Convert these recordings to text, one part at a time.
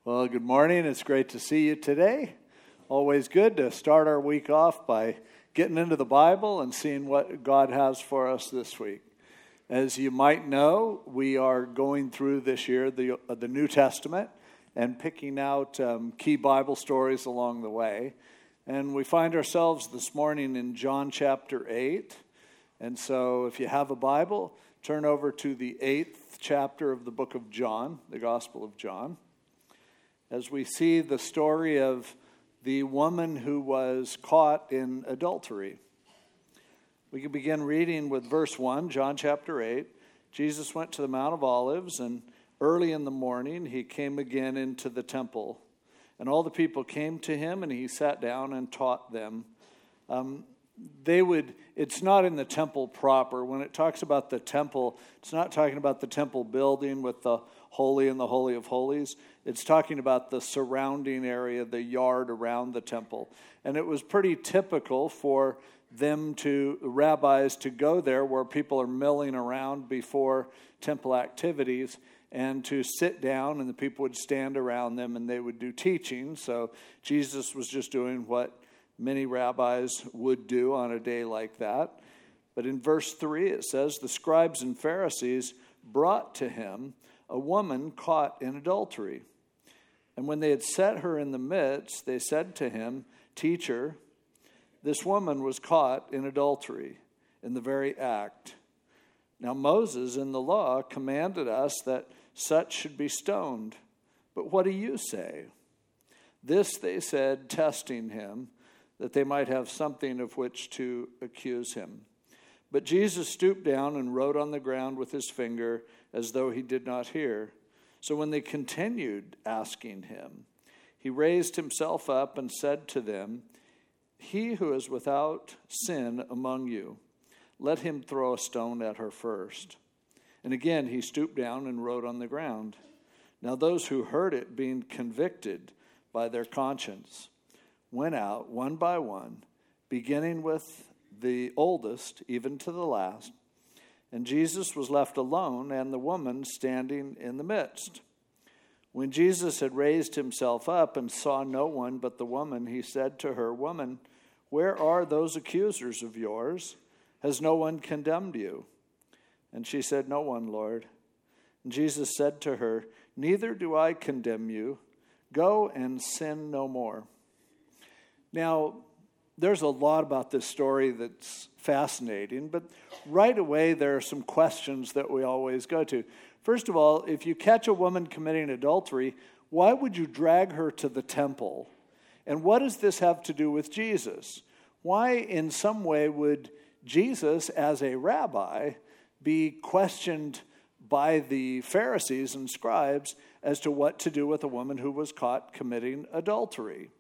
Well, good morning. It's great to see you today. Always good to start our week off by getting into the Bible and seeing what God has for us this week. As you might know, we are going through this year the New Testament and picking out key Bible stories along the way. And we find ourselves this morning in John chapter 8. And so if you have a Bible, turn over to the 8th chapter of the book of John, the Gospel of John, as we see the story of the woman who was caught in adultery. We can begin reading with verse 1, John chapter 8. Jesus went to the Mount of Olives, and early in the morning he came again into the temple. And all the people came to him, and he sat down and taught them. It's not in the temple proper. When it talks about the temple, it's not talking about the temple building with the holy and the holy of holies. It's talking about the surrounding area, the yard around the temple. And it was pretty typical for rabbis to go there where people are milling around before temple activities and to sit down, and the people would stand around them and they would do teaching. So Jesus was just doing what many rabbis would do on a day like that. But in verse 3 it says, the scribes and Pharisees brought to him a woman caught in adultery. And when they had set her in the midst, they said to him, Teacher, this woman was caught in adultery, in the very act. Now Moses in the law commanded us that such should be stoned. But what do you say? This they said, testing him, that they might have something of which to accuse him. But Jesus stooped down and wrote on the ground with his finger, as though he did not hear. So when they continued asking him, he raised himself up and said to them, He who is without sin among you, let him throw a stone at her first. And again he stooped down and wrote on the ground. Now those who heard it, being convicted by their conscience, went out one by one, beginning with the oldest, even to the last. And Jesus was left alone, and the woman standing in the midst. When Jesus had raised himself up and saw no one but the woman, he said to her, Woman, where are those accusers of yours? Has no one condemned you? And she said, No one, Lord. And Jesus said to her, Neither do I condemn you. Go and sin no more. Now, there's a lot about this story that's fascinating, but right away there are some questions that we always go to. First of all, if you catch a woman committing adultery, why would you drag her to the temple? And what does this have to do with Jesus? Why, in some way, would Jesus, as a rabbi, be questioned by the Pharisees and scribes as to what to do with a woman who was caught committing adultery?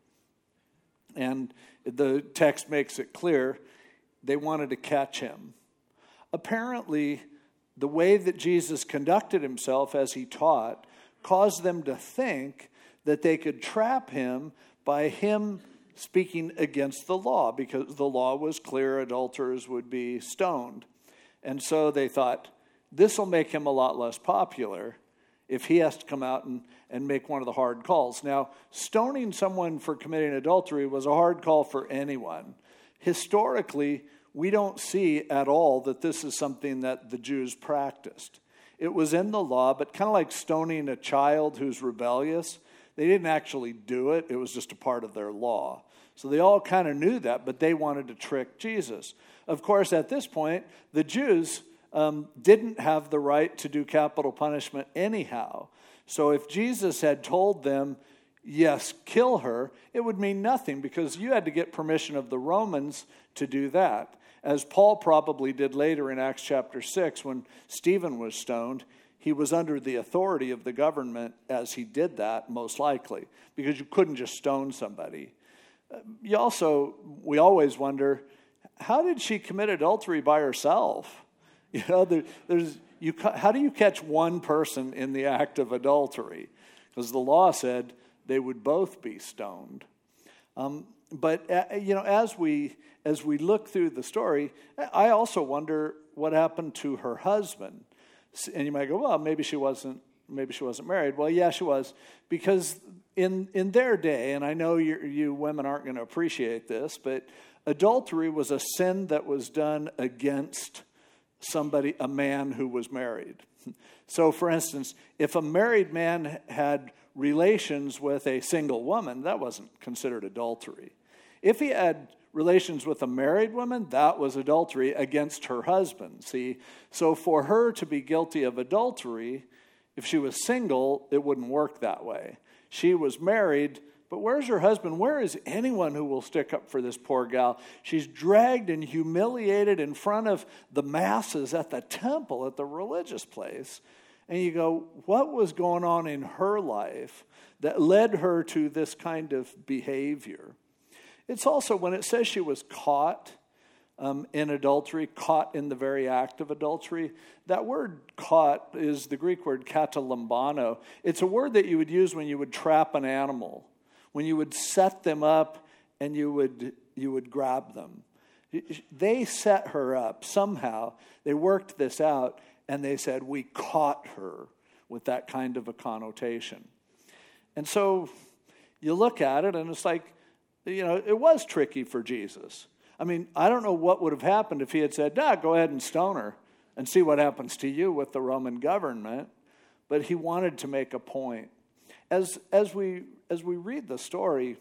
And the text makes it clear they wanted to catch him. Apparently, the way that Jesus conducted himself as he taught caused them to think that they could trap him by him speaking against the law, because the law was clear, adulterers would be stoned. And so they thought, this will make him a lot less popular if he has to come out and make one of the hard calls. Now, stoning someone for committing adultery was a hard call for anyone. Historically, we don't see at all that this is something that the Jews practiced. It was in the law, but kind of like stoning a child who's rebellious, they didn't actually do it. It was just a part of their law. So they all kind of knew that, but they wanted to trick Jesus. Of course, at this point, the Jews didn't have the right to do capital punishment anyhow. So if Jesus had told them, yes, kill her, it would mean nothing, because you had to get permission of the Romans to do that. As Paul probably did later in Acts chapter 6 when Stephen was stoned, he was under the authority of the government as he did that, most likely, because you couldn't just stone somebody. We always wonder, how did she commit adultery by herself? You know, how do you catch one person in the act of adultery? Because the law said they would both be stoned. But as we look through the story, I also wonder what happened to her husband. And you might go, well, maybe she wasn't married. Well, yeah, she was, because in their day, and I know you women aren't going to appreciate this, but adultery was a sin that was done against somebody, a man who was married. So, for instance, if a married man had relations with a single woman, that wasn't considered adultery. If he had relations with a married woman, that was adultery against her husband. See, so for her to be guilty of adultery, if she was single, it wouldn't work that way. She was married, but where's her husband? Where is anyone who will stick up for this poor gal? She's dragged and humiliated in front of the masses at the temple, at the religious place. And you go, what was going on in her life that led her to this kind of behavior? It's also when it says she was caught in adultery, caught in the very act of adultery. That word caught is the Greek word katalambano. It's a word that you would use when you would trap an animal, when you would set them up and you would grab them. They set her up somehow. They worked this out, and they said, we caught her, with that kind of a connotation. And so you look at it, and it's like, it was tricky for Jesus. I mean, I don't know what would have happened if he had said, go ahead and stone her and see what happens to you with the Roman government. But he wanted to make a point. As we read the story,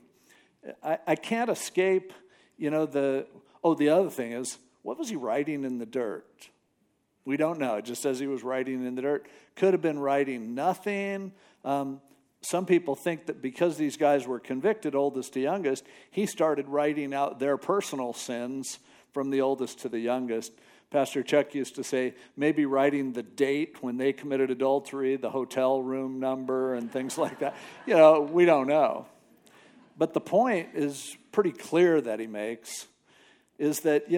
I can't escape, the other thing is, what was he writing in the dirt? We don't know. It just says he was writing in the dirt. Could have been writing nothing. Some people think that because these guys were convicted, oldest to youngest, he started writing out their personal sins from the oldest to the youngest. Pastor Chuck used to say, maybe writing the date when they committed adultery, the hotel room number, and things like that. We don't know. But the point is pretty clear that he makes, is that,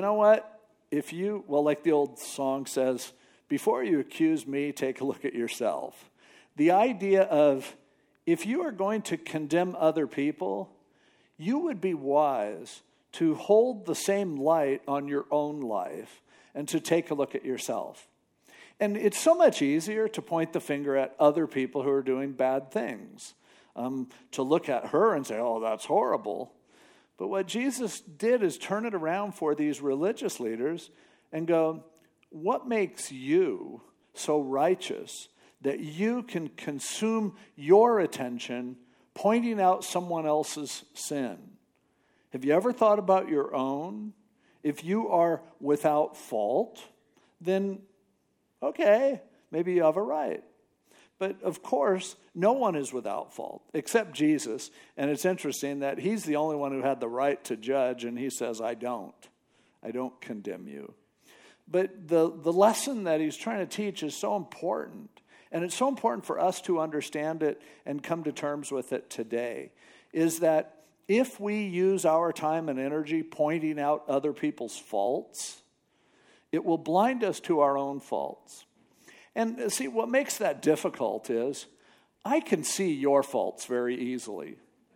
if you, like the old song says, before you accuse me, take a look at yourself. The idea of, if you are going to condemn other people, you would be wise to hold the same light on your own life and to take a look at yourself. And it's so much easier to point the finger at other people who are doing bad things, to look at her and say, oh, that's horrible. But what Jesus did is turn it around for these religious leaders and go, what makes you so righteous that you can consume your attention pointing out someone else's sin? Have you ever thought about your own? If you are without fault, then okay, maybe you have a right. But of course, no one is without fault except Jesus. And it's interesting that he's the only one who had the right to judge, and he says, I don't condemn you. But the lesson that he's trying to teach is so important. And it's so important for us to understand it and come to terms with it today, is that if we use our time and energy pointing out other people's faults, it will blind us to our own faults. And see, what makes that difficult is I can see your faults very easily.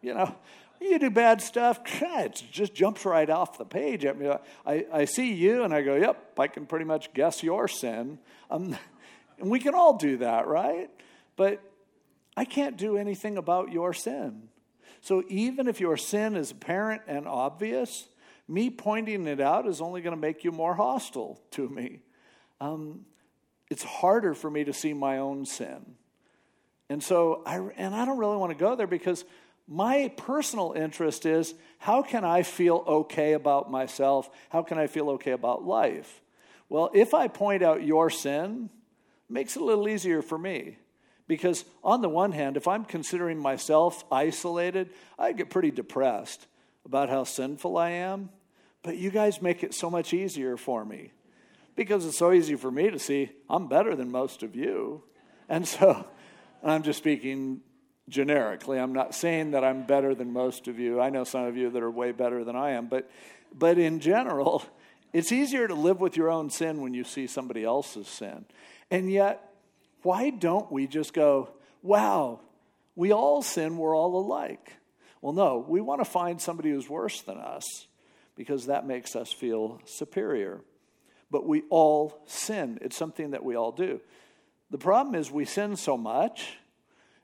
You do bad stuff, it just jumps right off the page at me. I see you and I go, yep, I can pretty much guess your sin. And we can all do that, right? But I can't do anything about your sin. So even if your sin is apparent and obvious, me pointing it out is only going to make you more hostile to me. It's harder for me to see my own sin. And so I don't really want to go there, because my personal interest is, how can I feel okay about myself? How can I feel okay about life? Well, if I point out your sin, it makes it a little easier for me. Because on the one hand, if I'm considering myself isolated, I get pretty depressed about how sinful I am. But you guys make it so much easier for me, because it's so easy for me to see I'm better than most of you. And so I'm just speaking generically. I'm not saying that I'm better than most of you. I know some of you that are way better than I am. But in general, it's easier to live with your own sin when you see somebody else's sin. And yet, why don't we just go, wow, we all sin, we're all alike? Well, no, we want to find somebody who's worse than us, because that makes us feel superior. But we all sin. It's something that we all do. The problem is we sin so much,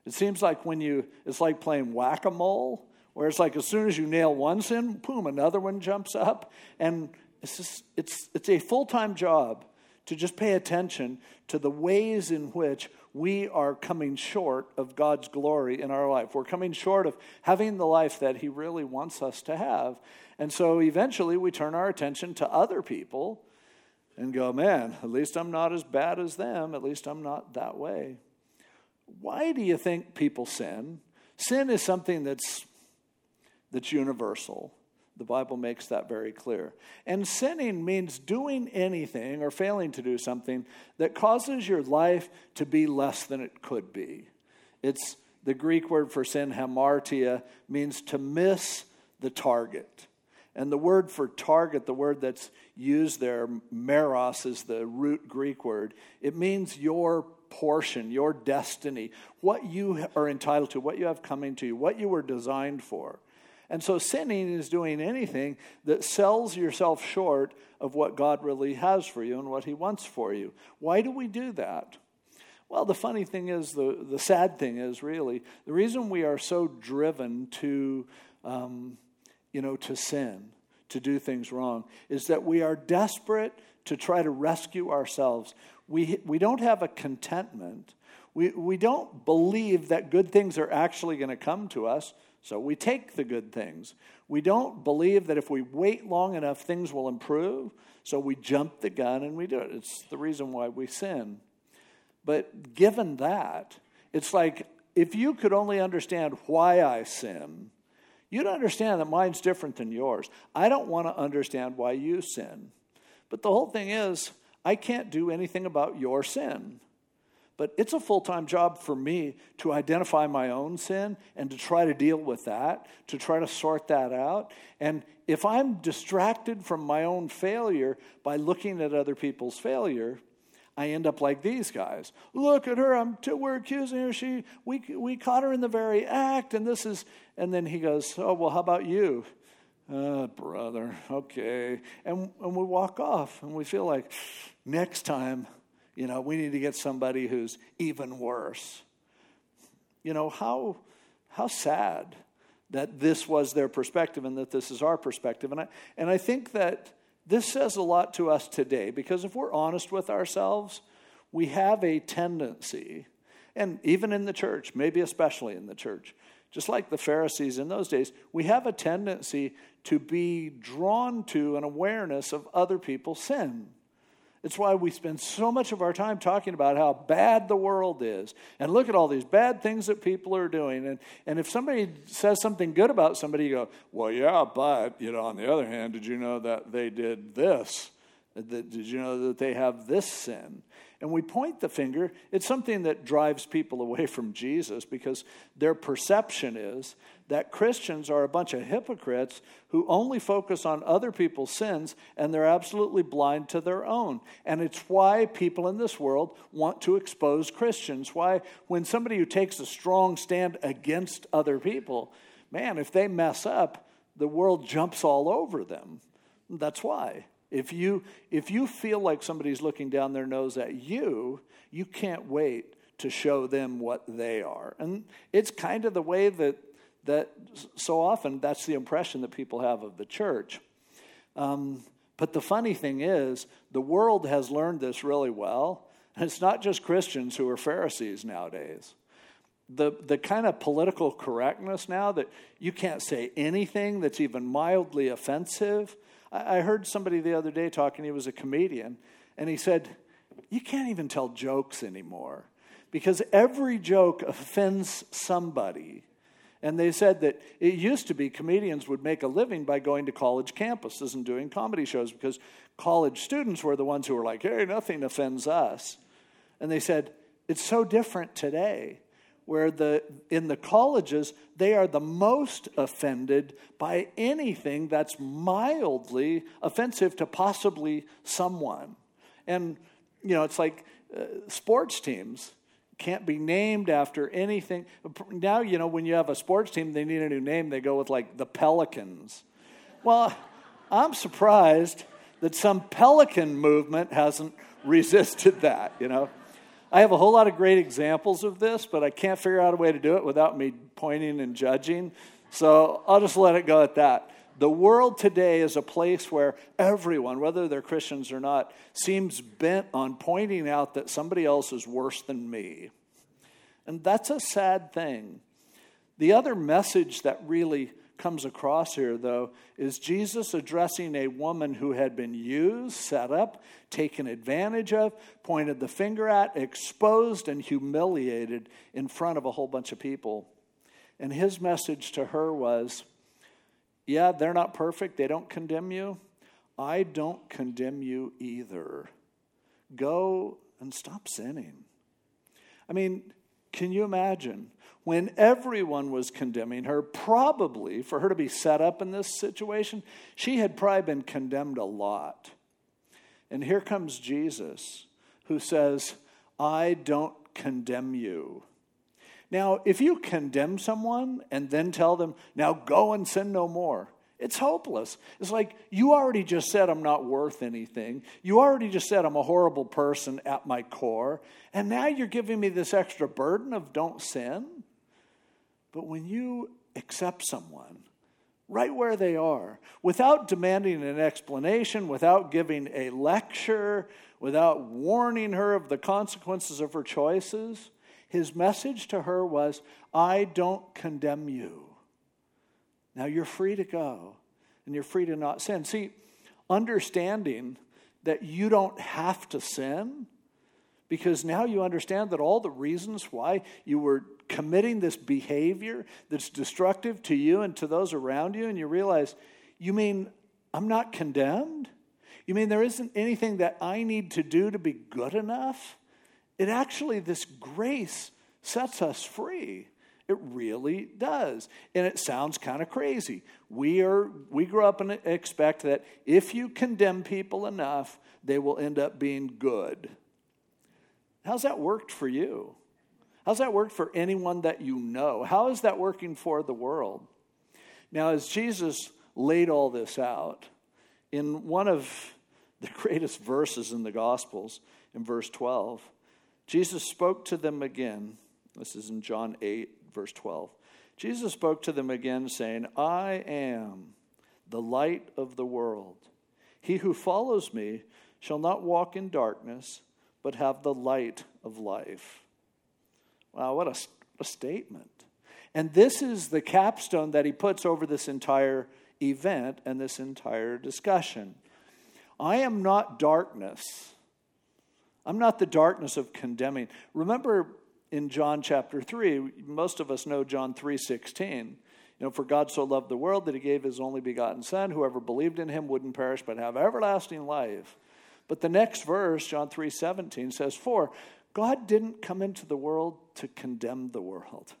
It seems like it's like playing whack-a-mole, where it's like as soon as you nail one sin, boom, another one jumps up. And it's a full-time job to just pay attention to the ways in which we are coming short of God's glory in our life. We're coming short of having the life that he really wants us to have. And so eventually we turn our attention to other people and go, man, at least I'm not as bad as them. At least I'm not that way. Why do you think people sin? Sin is something that's universal. The Bible makes that very clear. And sinning means doing anything or failing to do something that causes your life to be less than it could be. It's the Greek word for sin, hamartia, means to miss the target. And the word for target, the word that's used there, meros, is the root Greek word. It means your portion, your destiny, what you are entitled to, what you have coming to you, what you were designed for. And so sinning is doing anything that sells yourself short of what God really has for you and what he wants for you. Why do we do that? Well, the funny thing is, the sad thing is really, the reason we are so driven to sin, to do things wrong, is that we are desperate to try to rescue ourselves. We don't have a contentment. We don't believe that good things are actually going to come to us, so we take the good things. We don't believe that if we wait long enough, things will improve, so we jump the gun and we do it. It's the reason why we sin. But given that, it's like if you could only understand why I sin, you'd understand that mine's different than yours. I don't want to understand why you sin. But the whole thing is, I can't do anything about your sin. But it's a full-time job for me to identify my own sin and to try to deal with that, to try to sort that out. And if I'm distracted from my own failure by looking at other people's failure, I end up like these guys. Look at her, we're accusing her. We caught her in the very act, and then he goes, oh, well, how about you? Brother, okay. And we walk off, and we feel like next time, we need to get somebody who's even worse. How sad that this was their perspective and that this is our perspective. And I think that this says a lot to us today, because if we're honest with ourselves, we have a tendency, and even in the church, maybe especially in the church, just like the Pharisees in those days, we have a tendency to be drawn to an awareness of other people's sin. It's why we spend so much of our time talking about how bad the world is. And look at all these bad things that people are doing. And if somebody says something good about somebody, you go, well, yeah, but, on the other hand, did you know that they did this? Did you know that they have this sin? And we point the finger. It's something that drives people away from Jesus, because their perception is that Christians are a bunch of hypocrites who only focus on other people's sins, and they're absolutely blind to their own. And it's why people in this world want to expose Christians. Why, when somebody who takes a strong stand against other people, man, if they mess up, the world jumps all over them. That's why. If you feel like somebody's looking down their nose at you, you can't wait to show them what they are. And it's kind of the way that so often that's the impression that people have of the church. But the funny thing is, the world has learned this really well. And it's not just Christians who are Pharisees nowadays. The kind of political correctness now that you can't say anything that's even mildly offensive. I heard somebody the other day talking, he was a comedian, and he said, you can't even tell jokes anymore because every joke offends somebody. And they said that it used to be comedians would make a living by going to college campuses and doing comedy shows, because college students were the ones who were like, hey, nothing offends us. And they said, it's so different today, where in the colleges, they are the most offended by anything that's mildly offensive to possibly someone. And, it's like sports teams can't be named after anything. Now, when you have a sports team, they need a new name. They go with, like, the Pelicans. Well, I'm surprised that some Pelican movement hasn't resisted that, I have a whole lot of great examples of this, but I can't figure out a way to do it without me pointing and judging. So I'll just let it go at that. The world today is a place where everyone, whether they're Christians or not, seems bent on pointing out that somebody else is worse than me. And that's a sad thing. The other message that really comes across here, though, is Jesus addressing a woman who had been used, set up, taken advantage of, pointed the finger at, exposed, and humiliated in front of a whole bunch of people. And his message to her was, yeah, they're not perfect. They don't condemn you. I don't condemn you either. Go and stop sinning. I mean, can you imagine? When everyone was condemning her, probably for her to be set up in this situation, she had probably been condemned a lot. And here comes Jesus, who says, I don't condemn you. Now, if you condemn someone and then tell them, now go and sin no more, it's hopeless. It's like, you already just said I'm not worth anything. You already just said I'm a horrible person at my core. And now you're giving me this extra burden of don't sin. But when you accept someone right where they are, without demanding an explanation, without giving a lecture, without warning her of the consequences of her choices, his message to her was, I don't condemn you. Now you're free to go, and you're free to not sin. See, understanding that you don't have to sin, because now you understand that all the reasons why you were committing this behavior that's destructive to you and to those around you, and you realize, you mean I'm not condemned? You mean there isn't anything that I need to do to be good enough? It actually, this grace sets us free. It really does. And it sounds kind of crazy. We grow up and expect that if you condemn people enough, they will end up being good. How's that worked for you? How's that worked for anyone that you know? How is that working for the world? Now, as Jesus laid all this out, in one of the greatest verses in the Gospels, in verse 12, Jesus spoke to them again. This is in John 8, verse 12. Jesus spoke to them again, saying, I am the light of the world. He who follows me shall not walk in darkness, but have the light of life. Wow, what a statement. And this is the capstone that he puts over this entire event and this entire discussion. I am not darkness. I'm not the darkness of condemning. Remember in John chapter 3, most of us know John 3:16. For God so loved the world that he gave his only begotten Son. Whoever believed in him wouldn't perish but have everlasting life. But the next verse, John 3:17, says, For God didn't come into the world to condemn the world,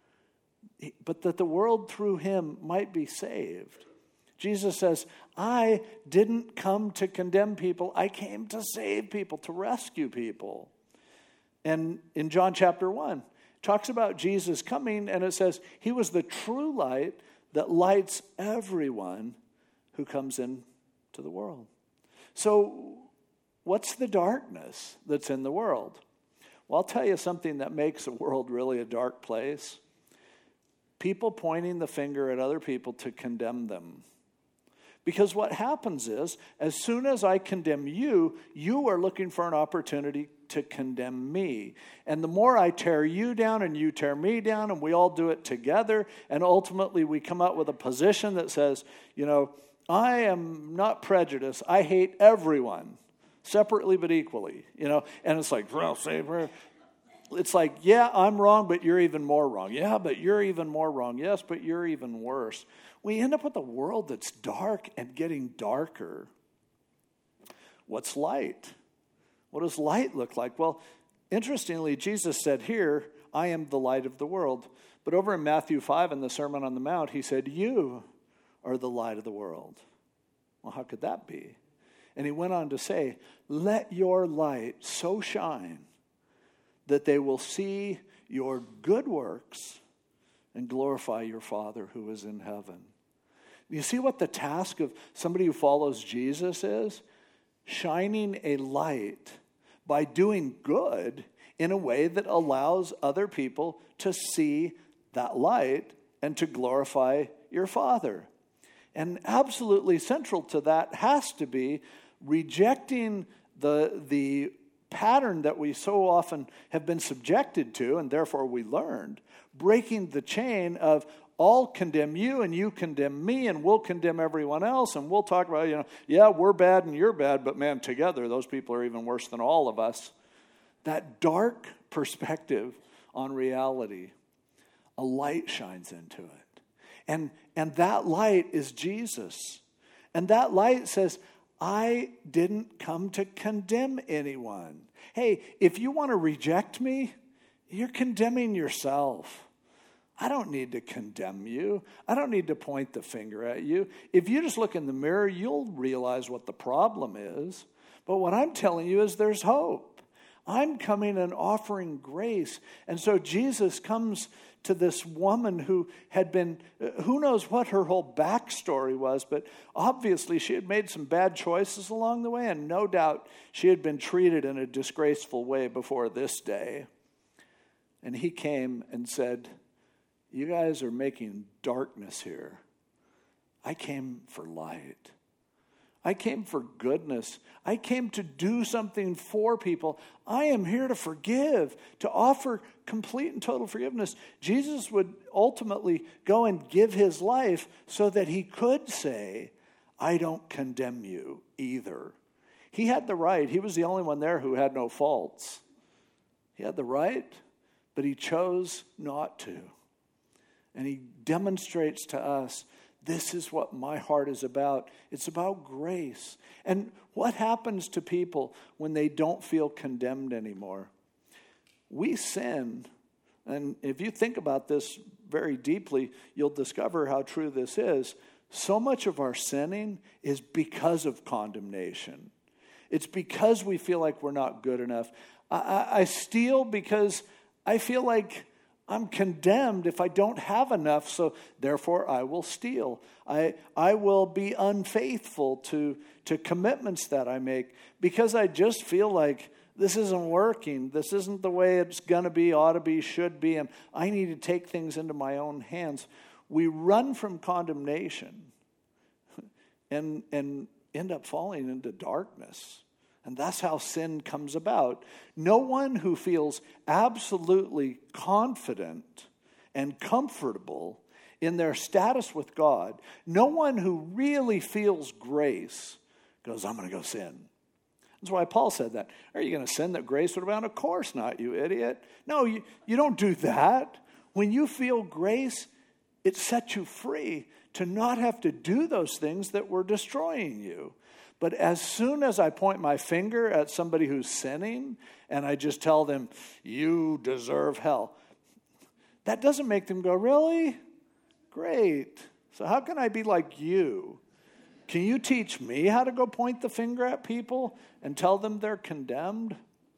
but that the world through him might be saved. Jesus says, I didn't come to condemn people. I came to save people, to rescue people. And in John chapter 1, it talks about Jesus coming, and it says, he was the true light that lights everyone who comes into the world. So what's the darkness that's in the world? Well, I'll tell you something that makes the world really a dark place. People pointing the finger at other people to condemn them. Because what happens is, as soon as I condemn you, you are looking for an opportunity to condemn me. And the more I tear you down and you tear me down, and we all do it together, and ultimately we come out with a position that says, I am not prejudiced. I hate everyone, separately but equally. And it's like, well, it's like, yeah, I'm wrong, but you're even more wrong. Yeah, but you're even more wrong. Yes, but you're even worse. We end up with a world that's dark and getting darker. What's light? What does light look like? Well, interestingly, Jesus said here, I am the light of the world. But over in Matthew 5 in the Sermon on the Mount, he said, you are the light of the world. Well, how could that be? And he went on to say, let your light so shine that they will see your good works and glorify your Father who is in heaven. You see what the task of somebody who follows Jesus is? Shining a light by doing good in a way that allows other people to see that light and to glorify your Father. And absolutely central to that has to be rejecting the pattern that we so often have been subjected to, and therefore we learned, breaking the chain of I'll condemn you and you condemn me and we'll condemn everyone else and we'll talk about, yeah, we're bad and you're bad, but man, together those people are even worse than all of us. That dark perspective on reality, a light shines into it. And that light is Jesus. And that light says, I didn't come to condemn anyone. Hey, if you want to reject me, you're condemning yourself. I don't need to condemn you. I don't need to point the finger at you. If you just look in the mirror, you'll realize what the problem is. But what I'm telling you is there's hope. I'm coming and offering grace. And so Jesus comes to this woman who had been, who knows what her whole backstory was, but obviously she had made some bad choices along the way, and no doubt she had been treated in a disgraceful way before this day. And he came and said, you guys are making darkness here. I came for light. I came for goodness. I came to do something for people. I am here to forgive, to offer complete and total forgiveness. Jesus would ultimately go and give his life so that he could say, I don't condemn you either. He had the right. He was the only one there who had no faults. He had the right, but he chose not to. And he demonstrates to us, this is what my heart is about. It's about grace. And what happens to people when they don't feel condemned anymore? We sin, and if you think about this very deeply, you'll discover how true this is. So much of our sinning is because of condemnation. It's because we feel like we're not good enough. I steal because I feel like I'm condemned if I don't have enough, so therefore I will steal. I will be unfaithful to commitments that I make because I just feel like this isn't working. This isn't the way it's going to be, ought to be, should be, and I need to take things into my own hands. We run from condemnation and end up falling into darkness. And that's how sin comes about. No one who feels absolutely confident and comfortable in their status with God, no one who really feels grace goes, I'm going to go sin. That's why Paul said that. Are you going to sin that grace would abound? Of course not, you idiot. No, you don't do that. When you feel grace, it sets you free to not have to do those things that were destroying you. But as soon as I point my finger at somebody who's sinning and I just tell them, you deserve hell, that doesn't make them go, really? Great. So how can I be like you? Can you teach me how to go point the finger at people and tell them they're condemned?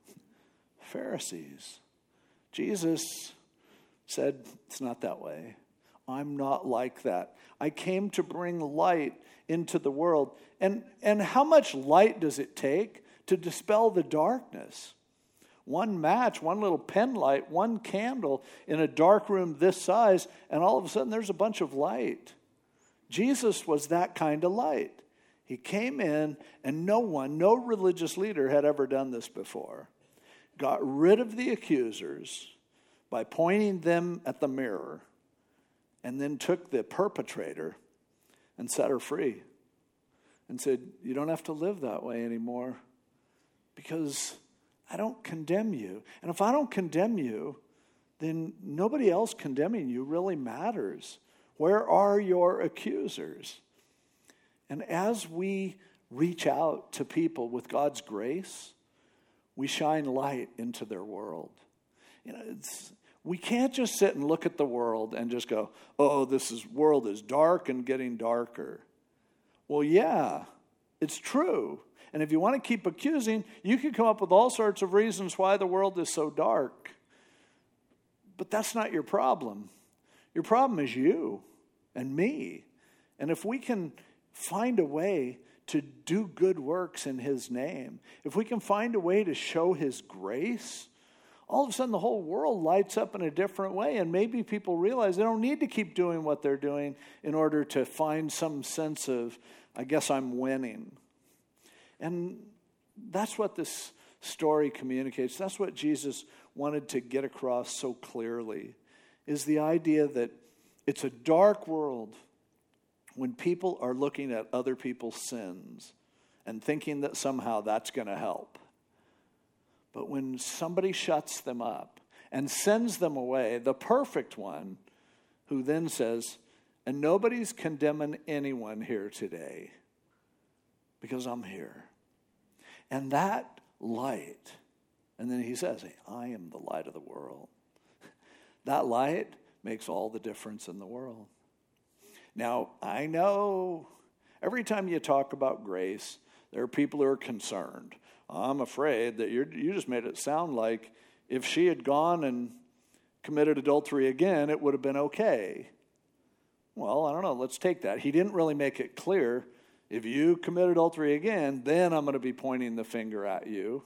Pharisees. Jesus said, it's not that way. I'm not like that. I came to bring light into the world. And how much light does it take to dispel the darkness? One match, one little pen light, one candle in a dark room this size, and all of a sudden there's a bunch of light. Jesus was that kind of light. He came in, and no religious leader had ever done this before. Got rid of the accusers by pointing them at the mirror, and then took the perpetrator and set her free and said, you don't have to live that way anymore because I don't condemn you. And if I don't condemn you, then nobody else condemning you really matters. Where are your accusers? And as we reach out to people with God's grace, we shine light into their world. We can't just sit and look at the world and just go, oh, world is dark and getting darker. Well, yeah, it's true. And if you want to keep accusing, you can come up with all sorts of reasons why the world is so dark. But that's not your problem. Your problem is you and me. And if we can find a way to do good works in his name, if we can find a way to show his grace, all of a sudden the whole world lights up in a different way, and maybe people realize they don't need to keep doing what they're doing in order to find some sense of, I guess I'm winning. And that's what this story communicates. That's what Jesus wanted to get across so clearly, is the idea that it's a dark world when people are looking at other people's sins and thinking that somehow that's going to help. But when somebody shuts them up and sends them away, the perfect one, who then says, and nobody's condemning anyone here today because I'm here. And that light, and then he says, I am the light of the world. That light makes all the difference in the world. Now, I know every time you talk about grace, there are people who are concerned. I'm afraid that you just made it sound like if she had gone and committed adultery again, it would have been okay. Well, I don't know. Let's take that. He didn't really make it clear. If you commit adultery again, then I'm going to be pointing the finger at you.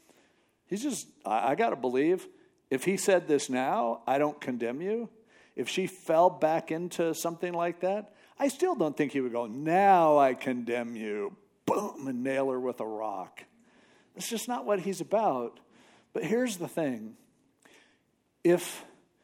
I got to believe, if he said this now, I don't condemn you. If she fell back into something like that, I still don't think he would go, now I condemn you, boom, and nail her with a rock. That's just not what he's about. But here's the thing. If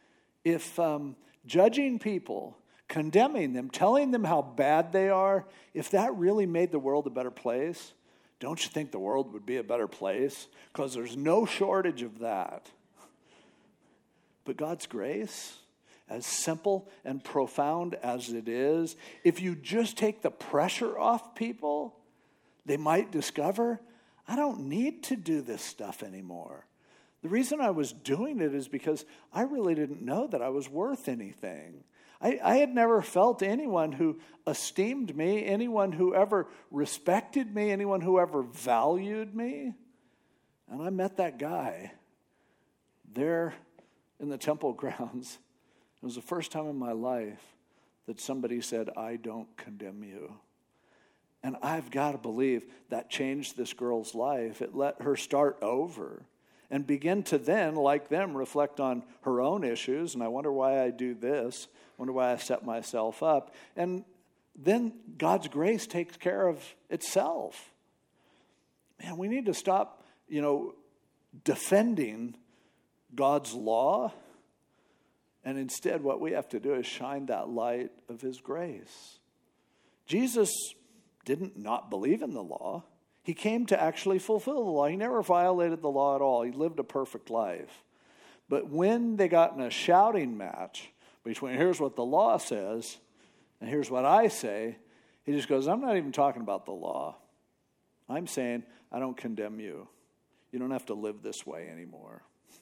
judging people, condemning them, telling them how bad they are, if that really made the world a better place, don't you think the world would be a better place? Because there's no shortage of that. But God's grace, as simple and profound as it is, if you just take the pressure off people, they might discover, I don't need to do this stuff anymore. The reason I was doing it is because I really didn't know that I was worth anything. I had never felt anyone who esteemed me, anyone who ever respected me, anyone who ever valued me. And I met that guy there in the temple grounds. It was the first time in my life that somebody said, I don't condemn you. And I've got to believe that changed this girl's life. It let her start over and begin to then, like them, reflect on her own issues. And I wonder why I do this. I wonder why I set myself up. And then God's grace takes care of itself. Man, we need to stop, defending God's law. And instead, what we have to do is shine that light of his grace. Jesus didn't not believe in the law. He came to actually fulfill the law. He never violated the law at all. He lived a perfect life. But when they got in a shouting match between here's what the law says and here's what I say, he just goes, I'm not even talking about the law. I'm saying I don't condemn you. You don't have to live this way anymore.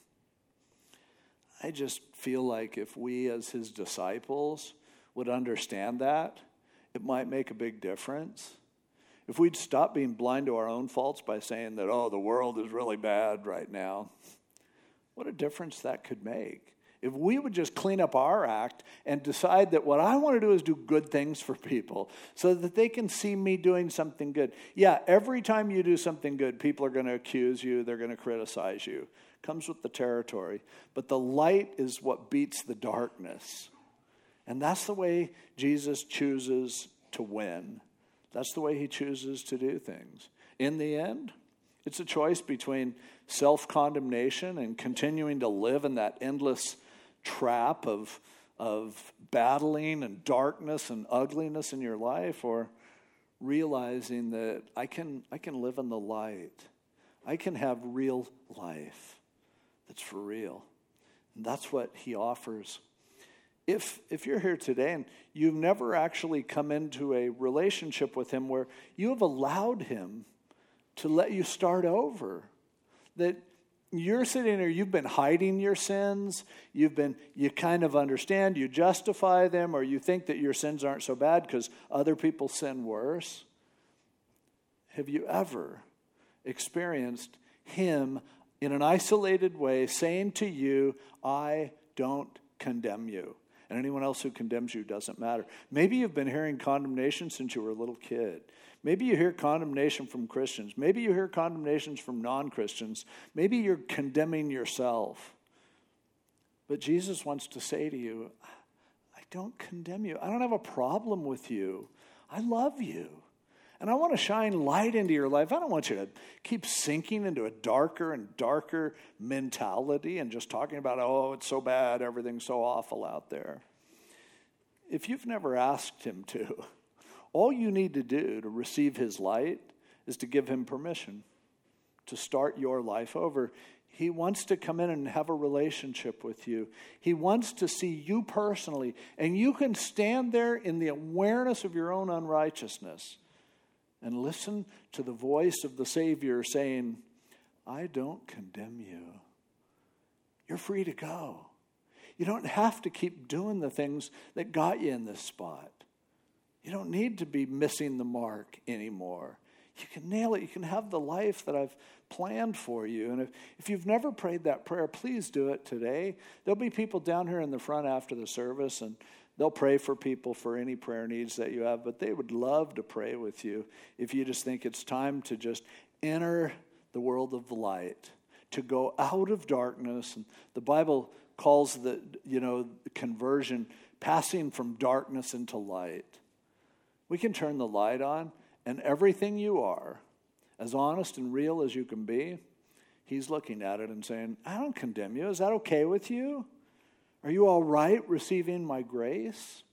I just feel like if we as his disciples would understand that, it might make a big difference. If we'd stop being blind to our own faults by saying that, the world is really bad right now, what a difference that could make. If we would just clean up our act and decide that what I want to do is do good things for people so that they can see me doing something good. Yeah, every time you do something good, people are going to accuse you, they're going to criticize you. Comes with the territory. But the light is what beats the darkness. And that's the way Jesus chooses to win. That's the way he chooses to do things. In the end, it's a choice between self-condemnation and continuing to live in that endless trap of battling and darkness and ugliness in your life, or realizing that I can live in the light. I can have real life that's for real. And that's what he offers. If you're here today and you've never actually come into a relationship with him where you have allowed him to let you start over, that you're sitting there, you've been hiding your sins, you kind of understand, you justify them, or you think that your sins aren't so bad because other people sin worse. Have you ever experienced him in an isolated way saying to you, I don't condemn you? And anyone else who condemns you doesn't matter. Maybe you've been hearing condemnation since you were a little kid. Maybe you hear condemnation from Christians. Maybe you hear condemnations from non-Christians. Maybe you're condemning yourself. But Jesus wants to say to you, I don't condemn you. I don't have a problem with you. I love you. And I want to shine light into your life. I don't want you to keep sinking into a darker and darker mentality and just talking about, oh, it's so bad, everything's so awful out there. If you've never asked him to, all you need to do to receive his light is to give him permission to start your life over. He wants to come in and have a relationship with you. He wants to see you personally, and you can stand there in the awareness of your own unrighteousness and listen to the voice of the Savior saying, I don't condemn you. You're free to go. You don't have to keep doing the things that got you in this spot. You don't need to be missing the mark anymore. You can nail it. You can have the life that I've planned for you. And if you've never prayed that prayer, please do it today. There'll be people down here in the front after the service, and they'll pray for people for any prayer needs that you have, but they would love to pray with you if you just think it's time to just enter the world of the light, to go out of darkness. And the Bible calls the conversion passing from darkness into light. We can turn the light on, and everything you are, as honest and real as you can be, he's looking at it and saying, I don't condemn you. Is that okay with you? Are you all right receiving my grace?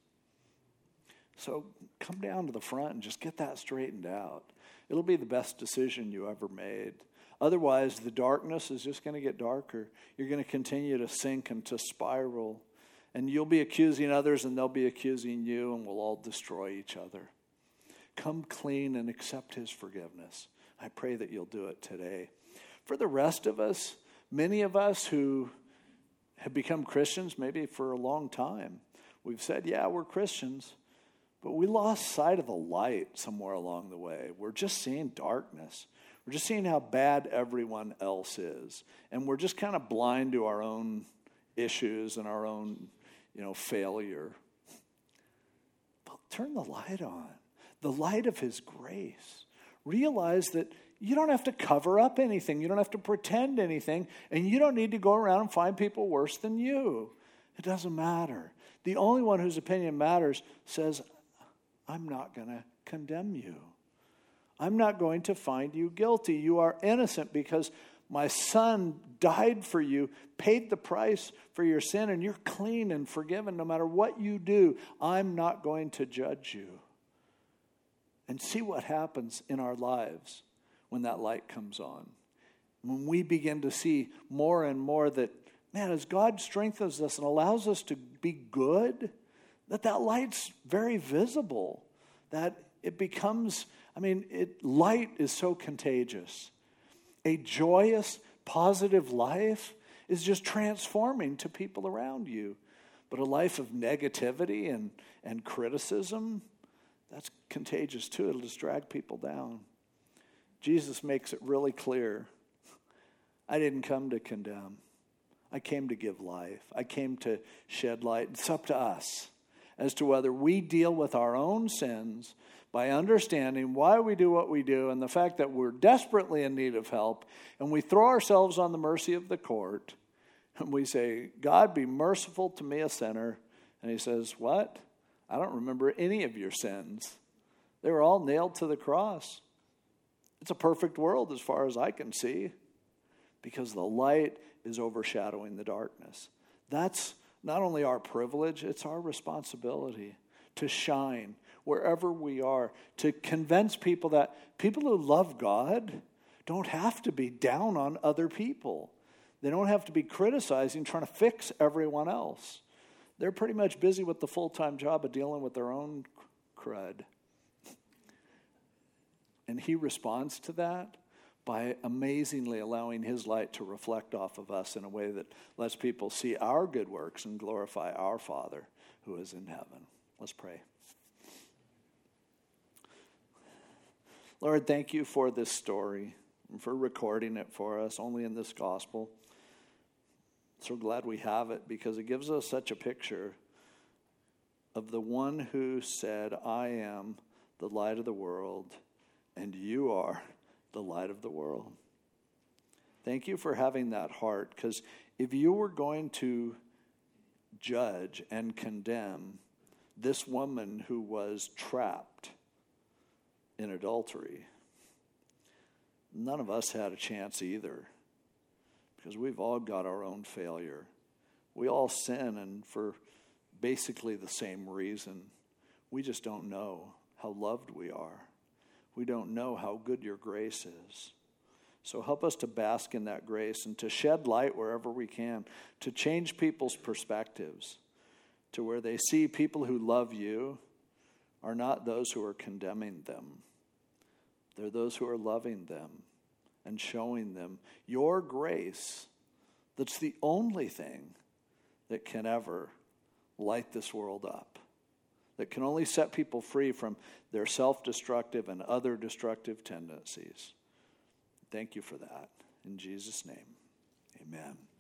So come down to the front and just get that straightened out. It'll be the best decision you ever made. Otherwise, the darkness is just going to get darker. You're going to continue to sink and to spiral. And you'll be accusing others, and they'll be accusing you, and we'll all destroy each other. Come clean and accept his forgiveness. I pray that you'll do it today. For the rest of us, many of us who have become Christians maybe for a long time, we've said, yeah, we're Christians, but we lost sight of the light somewhere along the way. We're just seeing darkness. We're just seeing how bad everyone else is. And we're just kind of blind to our own issues and our own, failure. But turn the light on. The light of his grace. Realize that you don't have to cover up anything. You don't have to pretend anything. And you don't need to go around and find people worse than you. It doesn't matter. The only one whose opinion matters says, I'm not going to condemn you. I'm not going to find you guilty. You are innocent because my son died for you, paid the price for your sin, and you're clean and forgiven no matter what you do. I'm not going to judge you. And see what happens in our lives when that light comes on. When we begin to see more and more that, man, as God strengthens us and allows us to be good, that light's very visible. That it becomes, light is so contagious. A joyous, positive life is just transforming to people around you. But a life of negativity and criticism, that's contagious too. It'll just drag people down. Jesus makes it really clear. I didn't come to condemn. I came to give life. I came to shed light. It's up to us as to whether we deal with our own sins by understanding why we do what we do and the fact that we're desperately in need of help, and we throw ourselves on the mercy of the court, and we say, God, be merciful to me, a sinner. And he says, what? I don't remember any of your sins. They were all nailed to the cross. It's a perfect world as far as I can see, because the light is overshadowing the darkness. That's not only our privilege, it's our responsibility to shine wherever we are, to convince people that people who love God don't have to be down on other people. They don't have to be criticizing, trying to fix everyone else. They're pretty much busy with the full-time job of dealing with their own crud. And he responds to that by amazingly allowing his light to reflect off of us in a way that lets people see our good works and glorify our Father who is in heaven. Let's pray. Lord, thank you for this story and for recording it for us only in this gospel. So glad we have it because it gives us such a picture of the one who said, I am the light of the world. and you are the light of the world. Thank you for having that heart, because if you were going to judge and condemn this woman who was trapped in adultery, none of us had a chance either, because we've all got our own failure. We all sin, and for basically the same reason. We just don't know how loved we are. We don't know how good your grace is. So help us to bask in that grace and to shed light wherever we can, to change people's perspectives to where they see people who love you are not those who are condemning them. They're those who are loving them and showing them your grace. That's the only thing that can ever light this world up, that can only set people free from their self-destructive and other destructive tendencies. Thank you for that. In Jesus' name, amen.